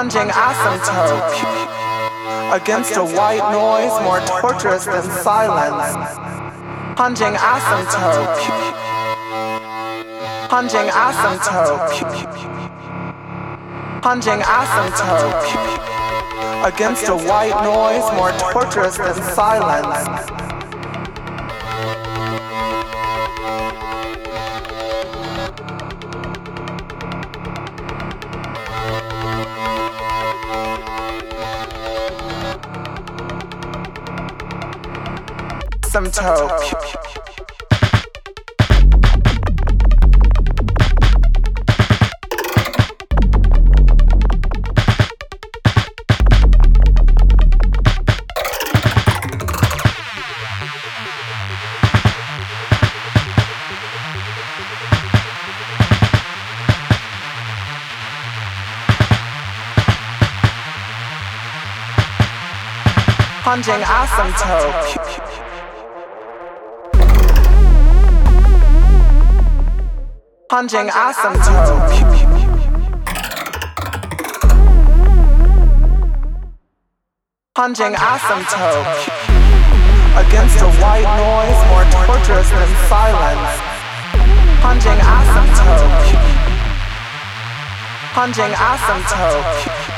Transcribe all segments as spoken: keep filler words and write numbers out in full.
Plunging asymptote against a white noise more torturous than silence. Plunging asymptote. Plunging asymptote. Plunging asymptote against a white noise more torturous than silence. Asymptote. Plunging asymptote. Plunging asymptote Plunging asymptote against a white noise more torturous than silence. Plunging asymptote. Plunging asymptote.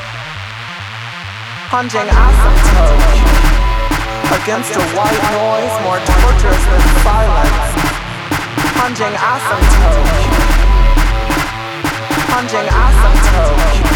Plunging asymptote against a white noise more torturous than silence. Plunging asymptote. Plunging asymptote.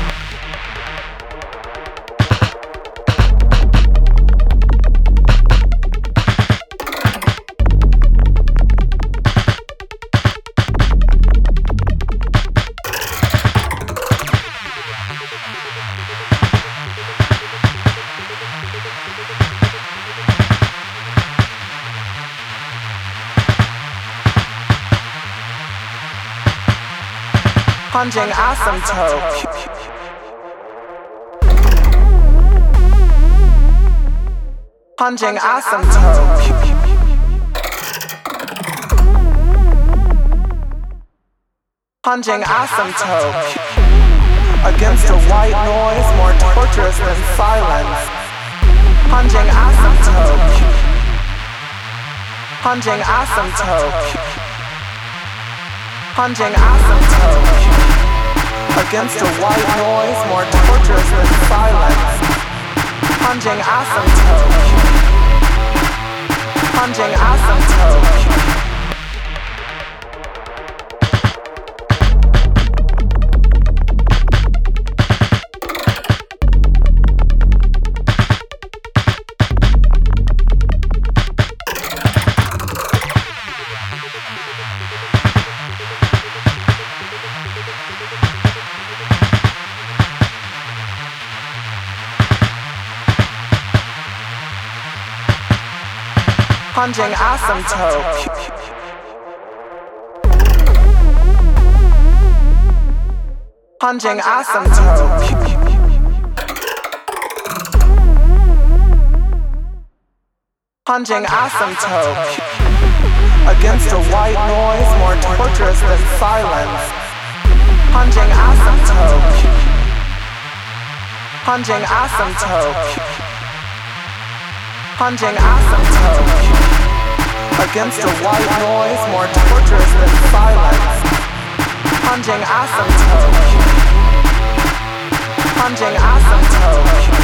Plunging asymptote. Plunging asymptote. Plunging asymptote against a white noise more torturous than silence. Plunging asymptote. Plunging asymptote. Plunging asymptote against a white noise more torturous than silence. Plunging asymptote. Plunging asymptote. Plunging asymptote. Plunging asymptote. Plunging asymptote against a white noise more torturous than silence. Plunging asymptote. Plunging asymptote. Plunging asymptote against a white noise more torturous than silence. Plunging asymptote. Plunging asymptote.